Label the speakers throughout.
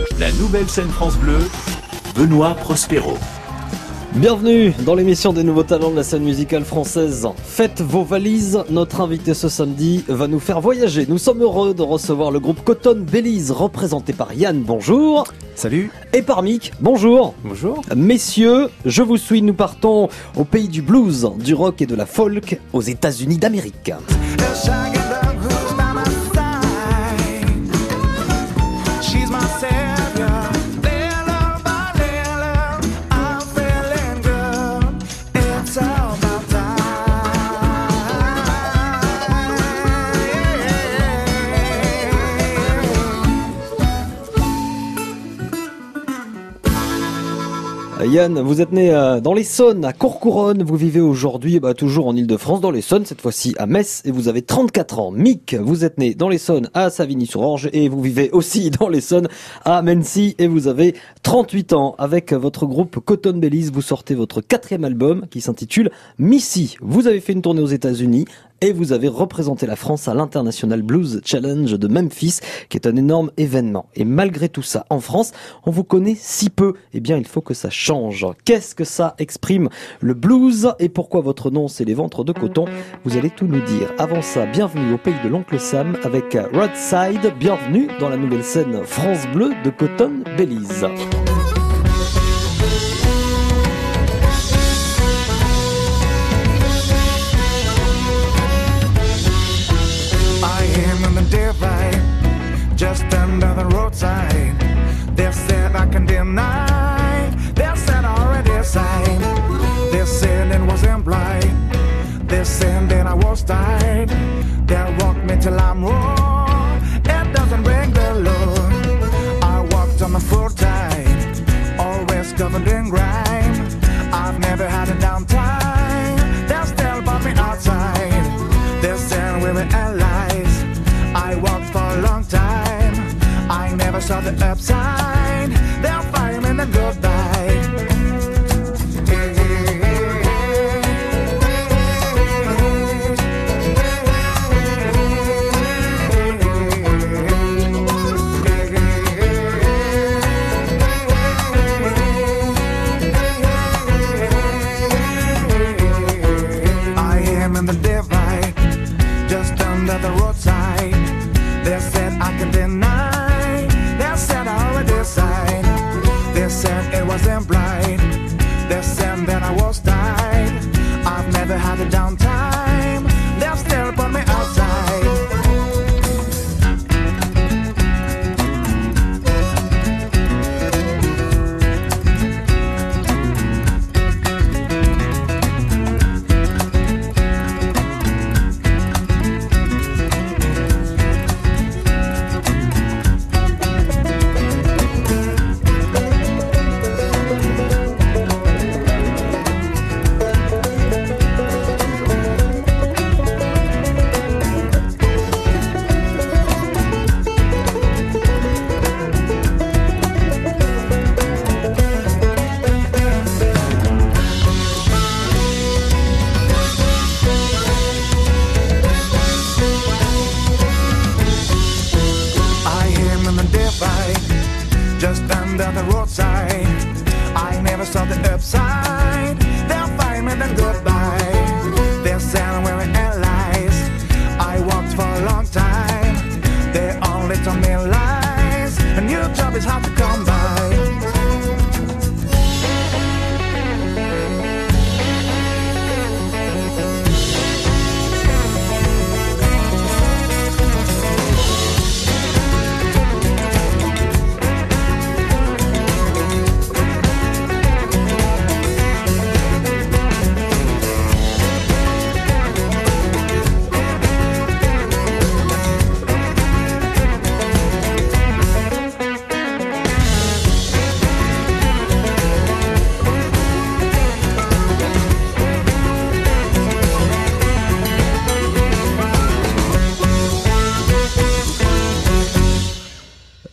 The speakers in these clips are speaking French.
Speaker 1: La nouvelle scène France Bleu, Benoît Prospero.
Speaker 2: Bienvenue dans l'émission des nouveaux talents de la scène musicale française. Faites vos valises, notre invité ce samedi va nous faire voyager. Nous sommes heureux de recevoir le groupe Cotton Bellies, représenté par Yann, bonjour.
Speaker 3: Salut.
Speaker 2: Et par Mick, bonjour.
Speaker 3: Bonjour.
Speaker 2: Messieurs, je vous suis, nous partons au pays du blues, du rock et de la folk, aux États-Unis d'Amérique. Yann, vous êtes né dans l'Essonne, à Courcouronnes. Vous vivez aujourd'hui toujours en Ile-de-France, dans l'Essonne, cette fois-ci à Metz, et vous avez 34 ans. Mick, vous êtes né dans l'Essonne, à Savigny-sur-Orge, et vous vivez aussi dans l'Essonne, à Mency, et vous avez 38 ans. Avec votre groupe Cotton Bellies, vous sortez votre 4e album, qui s'intitule Missy. Vous avez fait une tournée aux États-Unis, et vous avez représenté la France à l'International Blues Challenge de Memphis, qui est un énorme événement. Et malgré tout ça, en France, on vous connaît si peu. Eh bien, il faut que ça change. Qu'est-ce que ça exprime, le blues, et pourquoi votre nom, c'est les ventres de coton? Vous allez tout nous dire. Avant ça, bienvenue au pays de l'Oncle Sam avec Roadside. Bienvenue dans la nouvelle scène France Bleu de Cotton Bellies.
Speaker 4: Just under the roadside, they said I can deny. They said already signed. They said it wasn't blind. They said that I was tired. They walked me till I'm raw. It doesn't break the law. I walked on my full tide, always covered in grime. I've never had a downtime. They still bought me outside. They said we were allies. I walked for a long time. I never saw the upside. They'll find me in the goodbye. I am in the divide, just under the roadside. They said I can deny. They said I already signed. They said it wasn't blind. They said that I was tired. I've never had a downtime. They still put me outside. Just under the roadside, I never saw the upside. They'll find me then goodbye. They're saying we're allies. I walked for a long time. They only told me lies. A new job is hard to come by.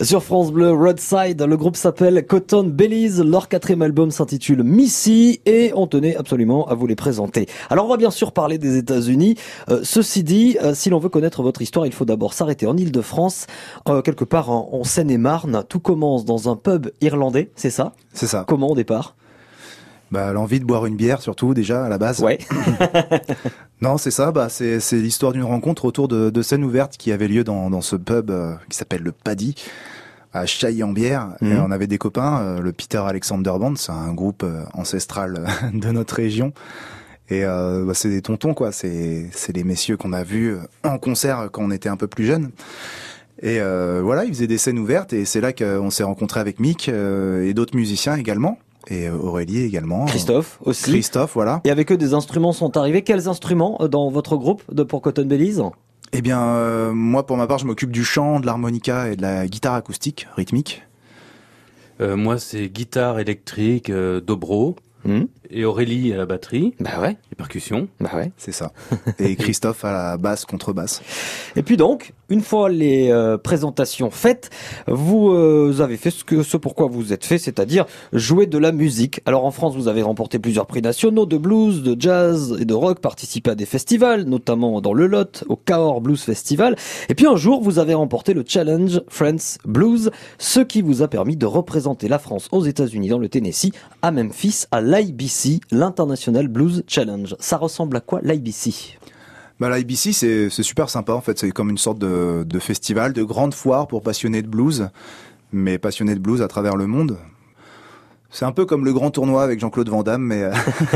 Speaker 2: Sur France Bleu, Roadside, le groupe s'appelle Cotton Bellies, leur 4e album s'intitule Missy et on tenait absolument à vous les présenter. Alors on va bien sûr parler des États-Unis. Ceci dit, si l'on veut connaître votre histoire, il faut d'abord s'arrêter en Île-de-France, quelque part en Seine-et-Marne. Tout commence dans un pub irlandais, c'est ça ?
Speaker 3: C'est ça.
Speaker 2: Comment au départ ?
Speaker 3: L'envie de boire une bière surtout déjà à la base.
Speaker 2: Ouais.
Speaker 3: Non, c'est ça. C'est l'histoire d'une rencontre autour de scènes ouvertes qui avait lieu dans ce pub qui s'appelle le Paddy à Chailly-en-Bière. Et on avait des copains, le Peter Alexander Band, c'est un groupe ancestral de notre région. Et c'est des tontons quoi. C'est les messieurs qu'on a vus en concert quand on était un peu plus jeunes. Et ils faisaient des scènes ouvertes et c'est là qu'on s'est rencontrés avec Mick et d'autres musiciens également. Et Aurélie également.
Speaker 2: Christophe aussi.
Speaker 3: Christophe, voilà.
Speaker 2: Et avec eux, des instruments sont arrivés. Quels instruments dans votre groupe pour Cotton Bellies ?
Speaker 3: Eh bien, moi, pour ma part, je m'occupe du chant, de l'harmonica et de la guitare acoustique, rythmique.
Speaker 5: Moi, c'est guitare électrique, dobro. Et Aurélie à la batterie.
Speaker 2: Bah ouais.
Speaker 5: Les percussions.
Speaker 2: Bah ouais.
Speaker 3: C'est ça. Et Christophe à la basse, contrebasse.
Speaker 2: Et puis donc, une fois les présentations faites, vous avez fait ce pourquoi vous êtes fait, c'est-à-dire jouer de la musique. Alors en France, vous avez remporté plusieurs prix nationaux de blues, de jazz et de rock, participé à des festivals, notamment dans le Lot, au Cahors Blues Festival. Et puis un jour, vous avez remporté le Challenge France Blues, ce qui vous a permis de représenter la France aux États-Unis, dans le Tennessee, à Memphis, à l'IBC, l'International Blues Challenge. Ça ressemble à quoi l'IBC ?
Speaker 3: L'IBC, c'est super sympa en fait. C'est comme une sorte de festival, de grande foire pour passionnés de blues, mais passionnés de blues à travers le monde. C'est un peu comme le grand tournoi avec Jean-Claude Van Damme, mais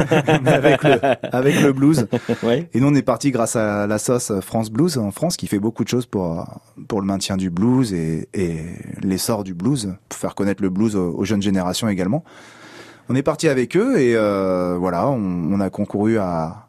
Speaker 3: avec le blues.
Speaker 2: Ouais.
Speaker 3: Et nous, on est parti grâce à la sauce France Blues en France, qui fait beaucoup de choses pour le maintien du blues et l'essor du blues, pour faire connaître le blues aux jeunes générations également. On est parti avec eux et on a concouru à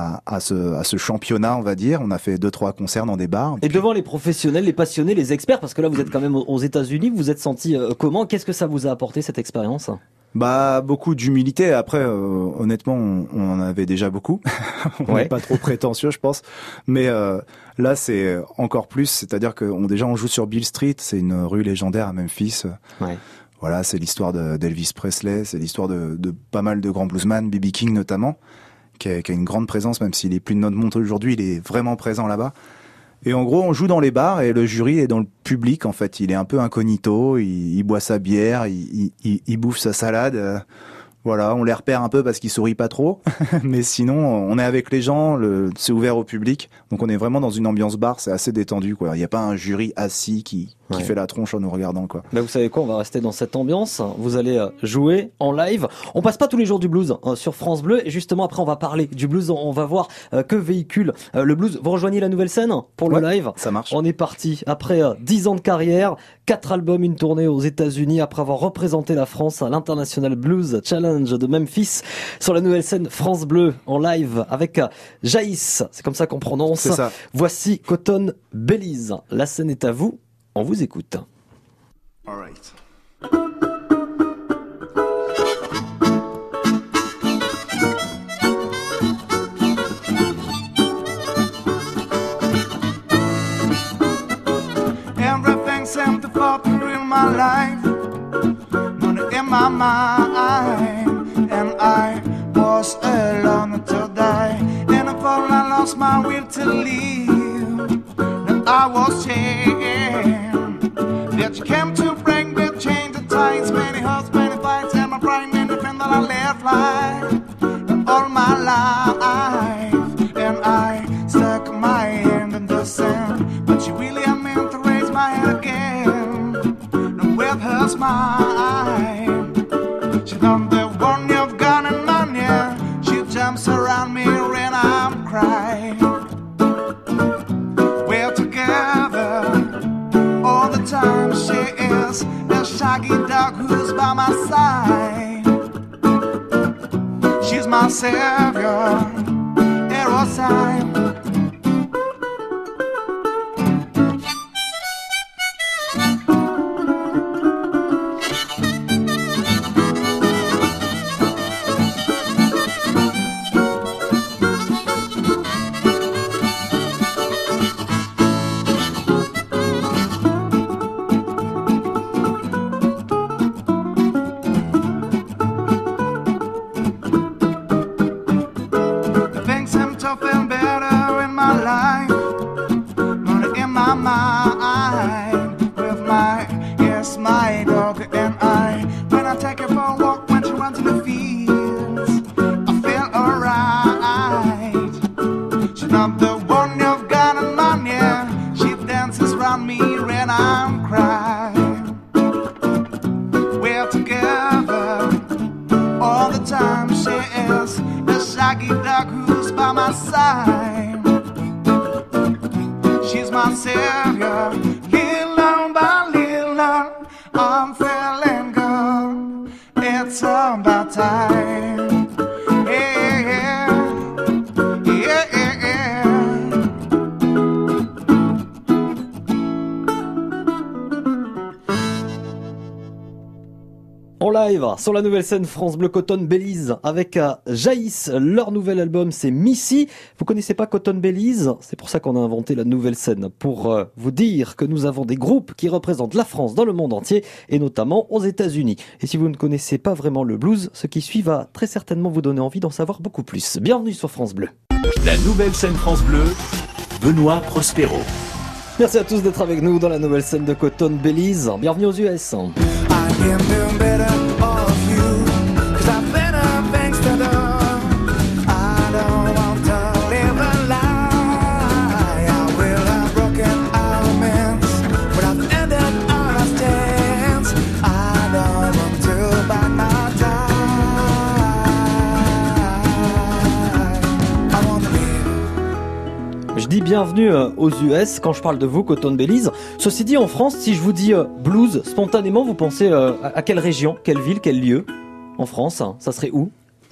Speaker 3: ce championnat, on va dire. On a fait 2-3 concerts dans des bars.
Speaker 2: Et devant les professionnels, les passionnés, les experts, parce que là vous êtes quand même aux États-Unis, vous êtes senti comment ? Qu'est-ce que ça vous a apporté cette expérience ?
Speaker 3: Beaucoup d'humilité. Après, honnêtement, on en avait déjà beaucoup. On n'est pas trop prétentieux, je pense. Mais là, c'est encore plus. C'est-à-dire on joue sur Beale Street. C'est une rue légendaire à Memphis.
Speaker 2: Ouais.
Speaker 3: Voilà, c'est l'histoire d'Elvis Presley. C'est l'histoire de pas mal de grands bluesman, B.B. King notamment, qui a une grande présence, même s'il est plus de notre monde aujourd'hui. Il est vraiment présent là-bas. Et en gros, on joue dans les bars et le jury est dans le public, en fait. Il est un peu incognito, il boit sa bière, il bouffe sa salade. Voilà, on les repère un peu parce qu'ils sourient pas trop. Mais sinon, on est avec les gens, c'est ouvert au public. Donc on est vraiment dans une ambiance bar, c'est assez détendu, quoi. Il n'y a pas un jury assis qui fait la tronche en nous regardant, quoi.
Speaker 2: Vous savez quoi, on va rester dans cette ambiance. Vous allez jouer en live. On passe pas tous les jours du blues sur France Bleu. Et justement, après, on va parler du blues. On va voir que véhicule le blues. Vous rejoignez la nouvelle scène pour le live.
Speaker 3: Ça marche.
Speaker 2: On est parti après 10 ans de carrière, 4 albums, une tournée aux États-Unis, après avoir représenté la France à l'International Blues Challenge de Memphis, sur la nouvelle scène France Bleu en live avec Jaïs. C'est comme ça qu'on prononce.
Speaker 3: C'est ça.
Speaker 2: Voici Cotton Bellies. La scène est à vous. On vous écoute.
Speaker 3: All right.
Speaker 4: Everything seemed to fall through in my life, money in my mind, and I was alone until die. And I thought I lost my will to live, that I was chained, that you came to bring the change the tides, many hurts, many fights, and my pride, many friends that I left life, all my life, and I stuck my hand in the sand, but you really are meant to raise my head again, and with her smile, she done the one you've got in money, she jumps around me when I'm crying. We're together all the time, she is a shaggy dog who's by my side. She's my savior, hero time. And when I take her for a walk, when she runs in the fields, I feel alright. She's not the one you've got in mind, yeah. She dances around me when I'm crying. We're together all the time. She is the shaggy dog who's by my side. She's my savior. Little by little, I'm feeling good. It's about time. Yeah, yeah, yeah, yeah.
Speaker 2: En live, sur la nouvelle scène France Bleu Cotton Belize avec Jaïs. Leur nouvel album, c'est Missy. Vous connaissez pas Cotton Belize? C'est pour ça qu'on a inventé la nouvelle scène. Pour vous dire que nous avons des groupes qui représentent la France dans le monde entier et notamment aux États-Unis. Et si vous ne connaissez pas vraiment le blues, ce qui suit va très certainement vous donner envie d'en savoir beaucoup plus. Bienvenue sur France Bleu.
Speaker 1: La nouvelle scène France Bleu, Benoît Prospero.
Speaker 2: Merci à tous d'être avec nous dans la nouvelle scène de Cotton Belize. Bienvenue aux US.
Speaker 4: I can do better of you, 'cause I've better things to do. I don't want to live a lie. I will have broken elements, but I've ended our stance. I don't want to bite my time. I want to live.
Speaker 2: Je dis bienvenue aux US quand je parle de vous, Cotton Belize. Ceci dit, en France, si je vous dis blues, spontanément, vous pensez à quelle région, quelle ville, quel lieu en France? Ça serait où?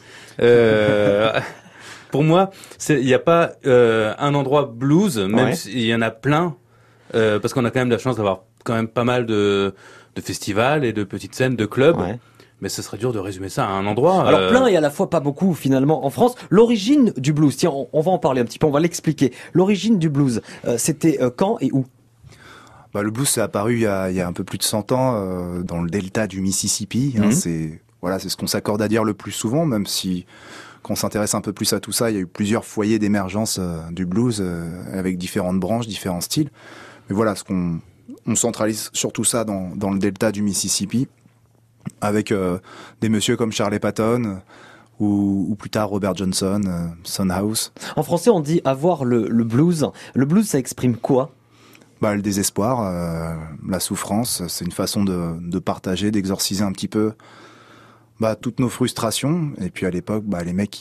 Speaker 5: Pour moi, il n'y a pas un endroit blues, même
Speaker 2: Ouais.
Speaker 5: s'il y en a plein, parce qu'on a quand même la chance d'avoir quand même pas mal de festivals et de petites scènes, de clubs.
Speaker 2: Ouais.
Speaker 5: Mais ce serait dur de résumer ça à un endroit.
Speaker 2: Alors plein et à la fois pas beaucoup finalement en France. L'origine du blues, tiens, on va en parler un petit peu, on va l'expliquer. L'origine du blues, c'était quand et où?
Speaker 3: Bah, le blues c'est apparu il y a un peu plus de 100 ans dans le delta du Mississippi. Hein, c'est ce qu'on s'accorde à dire le plus souvent, même si quand on s'intéresse un peu plus à tout ça, il y a eu plusieurs foyers d'émergence du blues avec différentes branches, différents styles. Mais voilà, on centralise surtout ça dans le delta du Mississippi, avec des messieurs comme Charlie Patton ou plus tard Robert Johnson, Son House.
Speaker 2: En français, on dit avoir le blues. Le blues, ça exprime quoi?
Speaker 3: Le désespoir, la souffrance, c'est une façon de partager, d'exorciser un petit peu toutes nos frustrations. Et puis à l'époque, les mecs,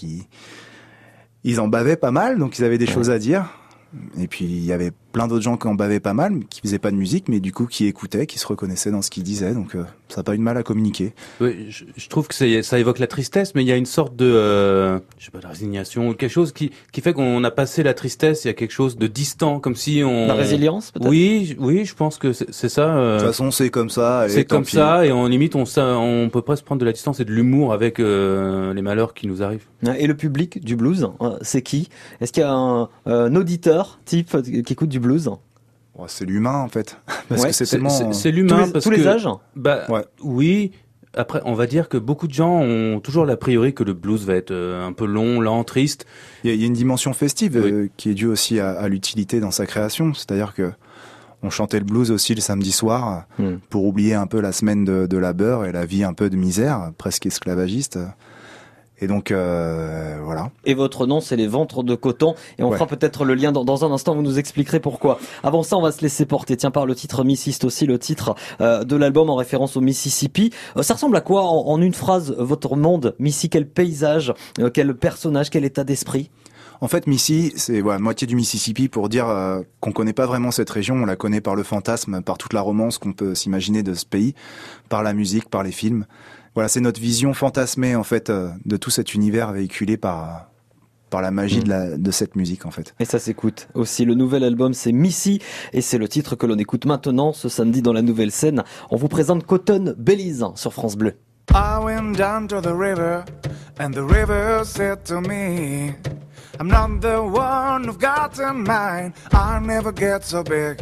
Speaker 3: ils en bavaient pas mal, donc ils avaient des choses à dire. Et puis il y avait plein d'autres gens qui en bavaient pas mal, mais qui faisaient pas de musique, mais du coup qui écoutaient, qui se reconnaissaient dans ce qu'ils disaient. Donc ça n'a pas eu de mal à communiquer.
Speaker 5: Oui, je trouve que ça évoque la tristesse, mais il y a une sorte de, de résignation, quelque chose qui fait qu'on a passé la tristesse. Il y a quelque chose de distant, comme si on.
Speaker 2: La résilience, peut-être?
Speaker 5: Oui, je pense que c'est ça.
Speaker 3: De toute façon, c'est comme ça. Allez,
Speaker 5: C'est
Speaker 3: tant
Speaker 5: comme
Speaker 3: pis.
Speaker 5: ça, et on peut presque prendre de la distance et de l'humour avec les malheurs qui nous arrivent.
Speaker 2: Et le public du blues, c'est qui? Est-ce qu'il y a un auditeur type qui écoute du blues?
Speaker 3: C'est l'humain en fait, parce
Speaker 2: Ouais,
Speaker 3: que c'est tellement.
Speaker 5: C'est l'humain,
Speaker 2: tous les âges?
Speaker 3: Ouais.
Speaker 5: Oui. Après, on va dire que beaucoup de gens ont toujours l'a priori que le blues va être un peu long, lent, triste.
Speaker 3: Il y a une dimension festive
Speaker 5: Oui.
Speaker 3: qui est due aussi à l'utilité dans sa création. C'est-à-dire que on chantait le blues aussi le samedi soir pour oublier un peu la semaine de labeur et la vie un peu de misère, presque esclavagiste. Et donc, voilà.
Speaker 2: Et votre nom, c'est les Ventres de Coton. Et on fera peut-être le lien dans un instant, vous nous expliquerez pourquoi. Avant ça, on va se laisser porter. Tiens, par le titre Missy, c'est aussi le titre de l'album en référence au Mississippi. Ça ressemble à quoi en une phrase, votre monde? Missy, quel paysage, quel personnage, quel état d'esprit?
Speaker 3: En fait, Missy, c'est moitié du Mississippi pour dire qu'on connaît pas vraiment cette région. On la connaît par le fantasme, par toute la romance qu'on peut s'imaginer de ce pays, par la musique, par les films. Voilà, c'est notre vision fantasmée en fait de tout cet univers véhiculé par la magie de cette musique en fait.
Speaker 2: Et ça s'écoute aussi. Le nouvel album, c'est Missy, et c'est le titre que l'on écoute maintenant ce samedi dans la nouvelle scène. On vous présente Cotton Belize sur France Bleu.
Speaker 4: I went down to the river, and the river said to me, I'm not the one who've got a mind, I'll never get so big.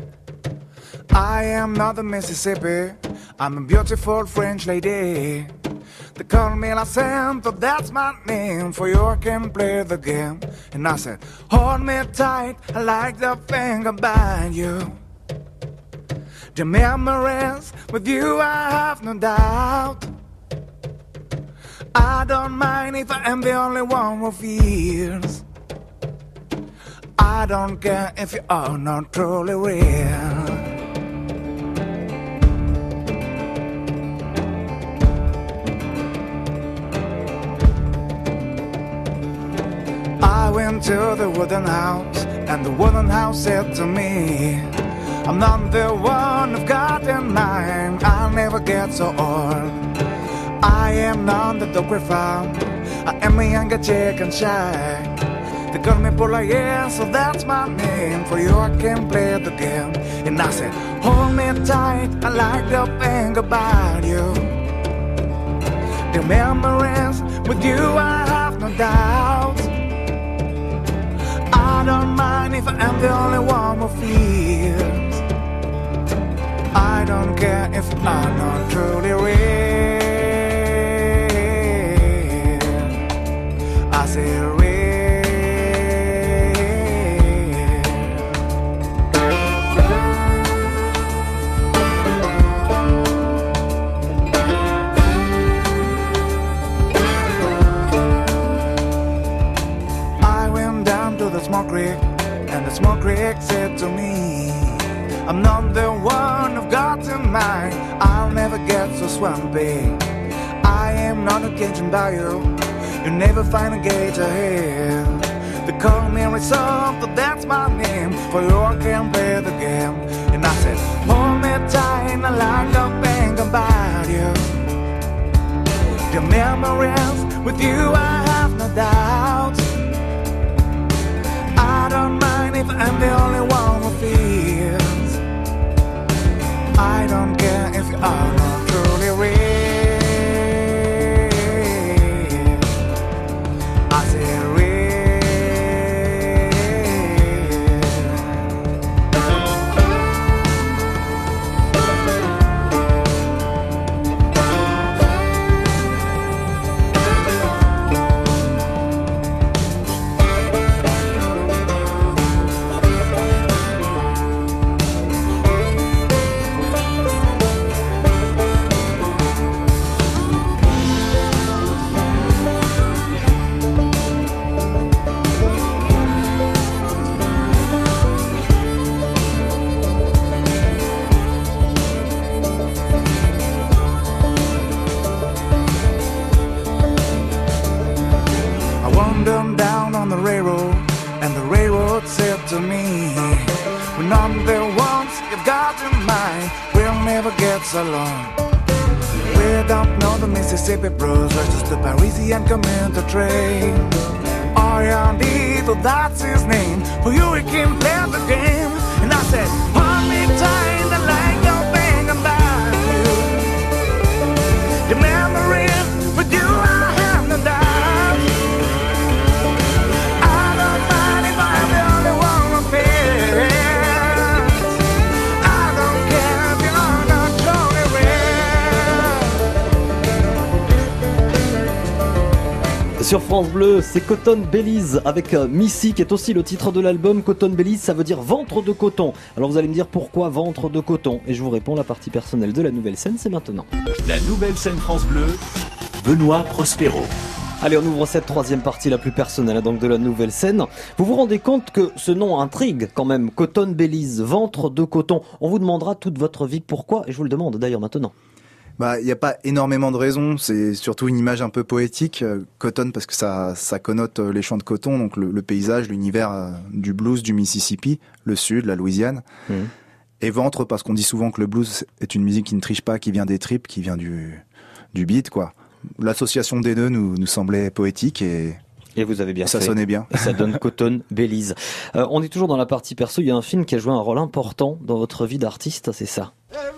Speaker 4: I am not the Mississippi, I'm a beautiful French lady. They call me La Sainte, that's my name, for you can play the game. And I said, hold me tight, I like the thing about you. The memories with you, I have no doubt. I don't mind if I am the only one who fears. I don't care if you are not truly real. I went to the wooden house, and the wooden house said to me, I'm not the one who've got in mind, I'll never get so old. I am not the dog we found, I am a younger chicken shy. They call me Pola, yeah, so that's my name. For you I can play the game. And I said, hold me tight, I like to think about you. The memories with you, I have no doubt. I don't mind if I am the only one who feels. I don't care if I'm not truly real. I say real. Small creek, and the small creek said to me, I'm not the one who've got in mind, I'll never get so swampy. I am not a Cajun bayou, you never find a gauge ahead. They call me Risotto, that's my name, for you I can play the game. And I said, hold me tight, I like to think about you. Your memories with you, I have no doubt. I don't mind if I'm the only one who feels. I don't care if you are not truly real. I say real. To me, we're not the ones you've got in mind. We'll never get so long. We don't know the Mississippi blues versus the Parisian commuter train. Orientito, that's his name. For you, we can play the game. And I said, hold me tight, I like your thing about you. The memories with you, I have no doubt.
Speaker 2: Sur France Bleu, c'est Cotton Bellies avec Missy qui est aussi le titre de l'album. Cotton Bellies, ça veut dire ventre de coton. Alors vous allez me dire pourquoi ventre de coton? Et je vous réponds, la partie personnelle de la nouvelle scène, c'est maintenant.
Speaker 1: La nouvelle scène France Bleu, Benoît Prospero.
Speaker 2: Allez, on ouvre cette troisième partie la plus personnelle donc de la nouvelle scène. Vous vous rendez compte que ce nom intrigue quand même, Cotton Bellies, ventre de coton. On vous demandera toute votre vie pourquoi, et je vous le demande d'ailleurs maintenant.
Speaker 3: Bah, il n'y a pas énormément de raisons, c'est surtout une image un peu poétique, Cotton parce que ça connote les champs de coton, donc le paysage, l'univers du blues du Mississippi, le sud, la Louisiane. Et ventre parce qu'on dit souvent que le blues est une musique qui ne triche pas, qui vient des tripes, qui vient du beat, quoi. L'association des deux nous semblait poétique et
Speaker 2: vous avez bien
Speaker 3: ça
Speaker 2: fait.
Speaker 3: sonnait bien.
Speaker 2: Et ça donne Cotton Bellies. On est toujours dans la partie perso, il y a un film qui a joué un rôle important dans votre vie d'artiste, c'est ça.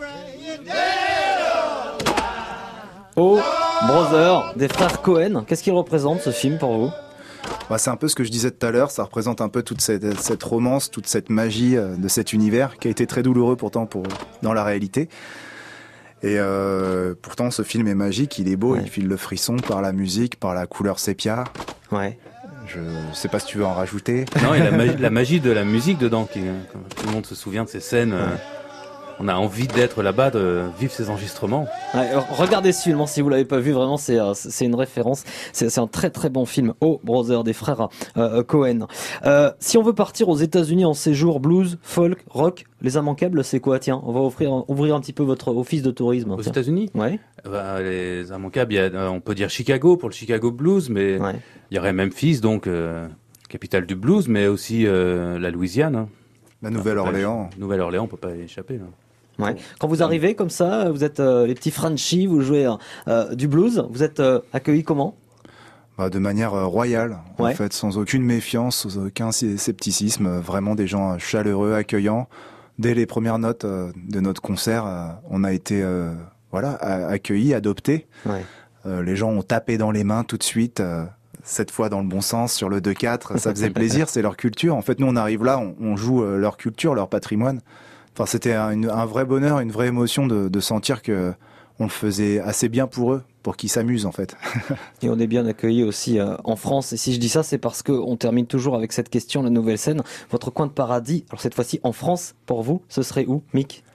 Speaker 2: Oh, Brother, des frères Cohen, qu'est-ce qu'il représente ce film pour vous?
Speaker 3: Bah, c'est un peu ce que je disais tout à l'heure, ça représente un peu toute cette romance, toute cette magie de cet univers qui a été très douloureux pourtant dans la réalité. Et pourtant ce film est magique, il est beau, il file le frisson par la musique, par la couleur sépia.
Speaker 2: Ouais.
Speaker 3: Je sais pas si tu veux en rajouter.
Speaker 5: Non, il y a la magie de la musique dedans, tout le monde se souvient de ces scènes. on a envie d'être là-bas, de vivre ces enregistrements.
Speaker 2: Ouais, regardez ce film, si vous l'avez pas vu, vraiment c'est une référence. C'est un très très bon film. Oh, Brother des frères Cohen. Si on veut partir aux États-Unis en séjour blues, folk, rock, les immanquables, c'est quoi? Tiens, on va ouvrir un petit peu votre office de tourisme.
Speaker 5: Aux
Speaker 2: Tiens.
Speaker 5: États-Unis,
Speaker 2: Ouais.
Speaker 5: les immanquables, on peut dire Chicago pour le Chicago Blues, mais
Speaker 2: Ouais.
Speaker 5: il y aurait Memphis, donc capitale du blues, mais aussi la Louisiane. Hein.
Speaker 3: La Nouvelle-Orléans.
Speaker 5: Nouvelle-Orléans, on peut pas y échapper. Là.
Speaker 2: Ouais. Quand vous arrivez comme ça, vous êtes les petits Frenchies, vous jouez du blues, vous êtes accueillis comment?
Speaker 3: Bah, de manière royale,
Speaker 2: Ouais.
Speaker 3: en fait, sans aucune méfiance, sans aucun scepticisme, vraiment des gens chaleureux, accueillants. Dès les premières notes de notre concert, on a été accueillis, adoptés.
Speaker 2: Ouais.
Speaker 3: Les gens ont tapé dans les mains tout de suite, cette fois dans le bon sens, sur le 2-4, ça faisait plaisir, c'est leur culture. En fait, nous on arrive là, on joue leur culture, leur patrimoine. Enfin, c'était un vrai bonheur, une vraie émotion de sentir que on le faisait assez bien pour eux, pour qu'ils s'amusent en fait.
Speaker 2: Et on est bien accueillis aussi en France. Et si je dis ça, c'est parce qu'on termine toujours avec cette question, la nouvelle scène. Votre coin de paradis, alors cette fois-ci en France, pour vous, ce serait où, Mick?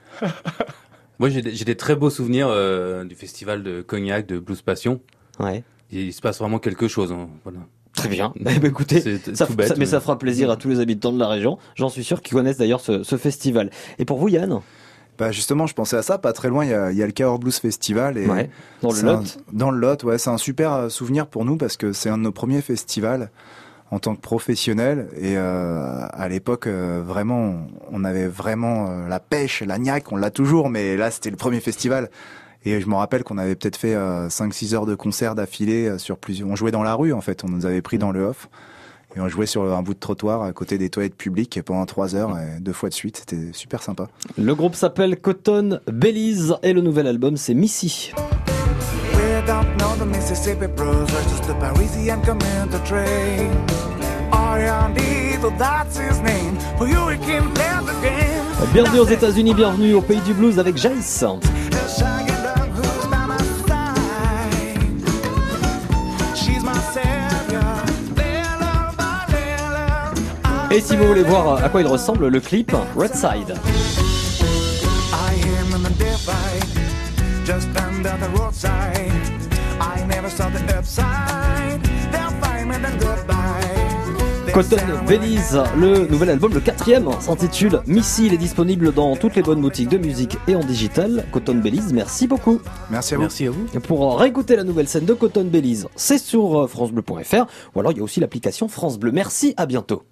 Speaker 5: Moi, j'ai des très beaux souvenirs du festival de Cognac, de Blues Passion.
Speaker 2: Ouais.
Speaker 5: Il se passe vraiment quelque chose. Hein. Voilà.
Speaker 2: Très bien. Eh ben, écoutez,
Speaker 5: C'est
Speaker 2: ça,
Speaker 5: tout bête,
Speaker 2: mais ça fera plaisir à tous les habitants de la région. J'en suis sûr qu'ils connaissent d'ailleurs ce festival. Et pour vous, Yann?
Speaker 3: Bah justement, je pensais à ça, pas très loin, il y a le Cahors Blues Festival. Et
Speaker 2: Ouais. Dans le
Speaker 3: c'est
Speaker 2: Lot.
Speaker 3: Dans le Lot, ouais, c'est un super souvenir pour nous parce que c'est un de nos premiers festivals en tant que professionnel. Et à l'époque, vraiment, on avait vraiment la pêche, la niaque, on l'a toujours, mais là, c'était le premier festival. Et je me rappelle qu'on avait peut-être fait 5-6 heures de concert d'affilée sur plusieurs. On jouait dans la rue, en fait, on nous avait pris dans le off. Et on jouait sur un bout de trottoir à côté des toilettes publiques pendant 3 heures, et 2 fois de suite. C'était super sympa.
Speaker 2: Le groupe s'appelle Cotton Belize et le nouvel album, c'est Missy.
Speaker 4: We don't know the Mississippi blues, just the Parisian commuter train. Orion Eagle, that's his name. For you, he can play the game.
Speaker 2: Bienvenue aux États-Unis, bienvenue au pays du blues avec Jace.
Speaker 4: The shaggy dog who's by my side. She's my savior. Layla, by Layla.
Speaker 2: Et si vous voulez voir à quoi il ressemble, le clip Red Side.
Speaker 4: I am in the divide, just under the roadside. I never saw the upside. They'll find me, then goodbye.
Speaker 2: Cotton Belize, le nouvel album, le 4e, s'intitule Missy. Il est disponible dans toutes les bonnes boutiques de musique et en digital. Cotton Belize, merci beaucoup.
Speaker 3: Merci à vous.
Speaker 5: Merci à vous.
Speaker 2: Et pour réécouter la nouvelle scène de Cotton Belize, c'est sur francebleu.fr ou alors il y a aussi l'application France Bleu. Merci, à bientôt.